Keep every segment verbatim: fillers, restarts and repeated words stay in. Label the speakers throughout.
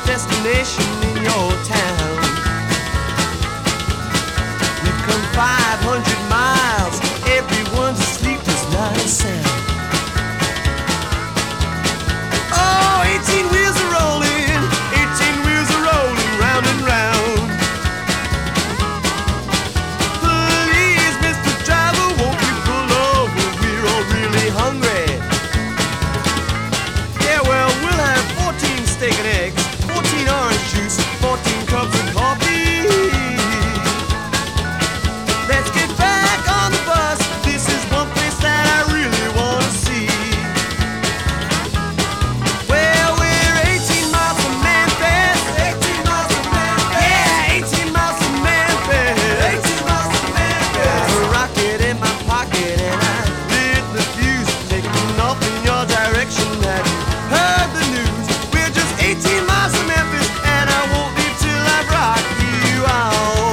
Speaker 1: destination in your town. We've come five hundred miles, everyone's asleep, there's not a sound. Oh, eighteen wheels are rolling, eighteen wheels are rolling round and round. Please, Mister Driver, won't you pull over? We're all really hungry. Yeah, well, we'll have fourteen steak and eggs, fourteen orange juice, fourteen cups of coffee. Let's get back on the bus. This is one place that I really want to see. Well, we're eighteen miles from Memphis. eighteen miles from Memphis. Yeah, eighteen miles from Memphis. eighteen miles from Memphis. A rocket in my pocket and I lit the fuse, taking off in your direction. Have you heard the news? We're just eighteen miles from Memphis, and I won't leave till I've rocked you out.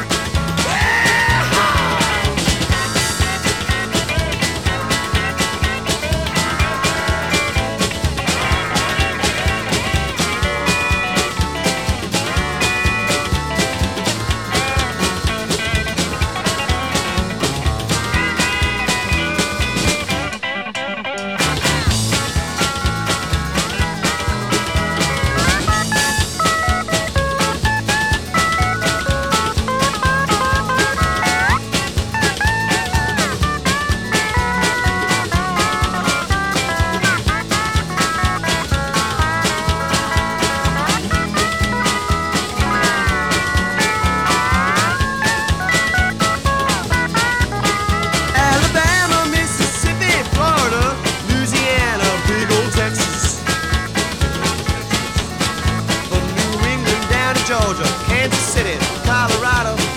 Speaker 1: Alabama, Mississippi, Florida, Louisiana, big old Texas. From New England down to Georgia, Kansas City, Colorado,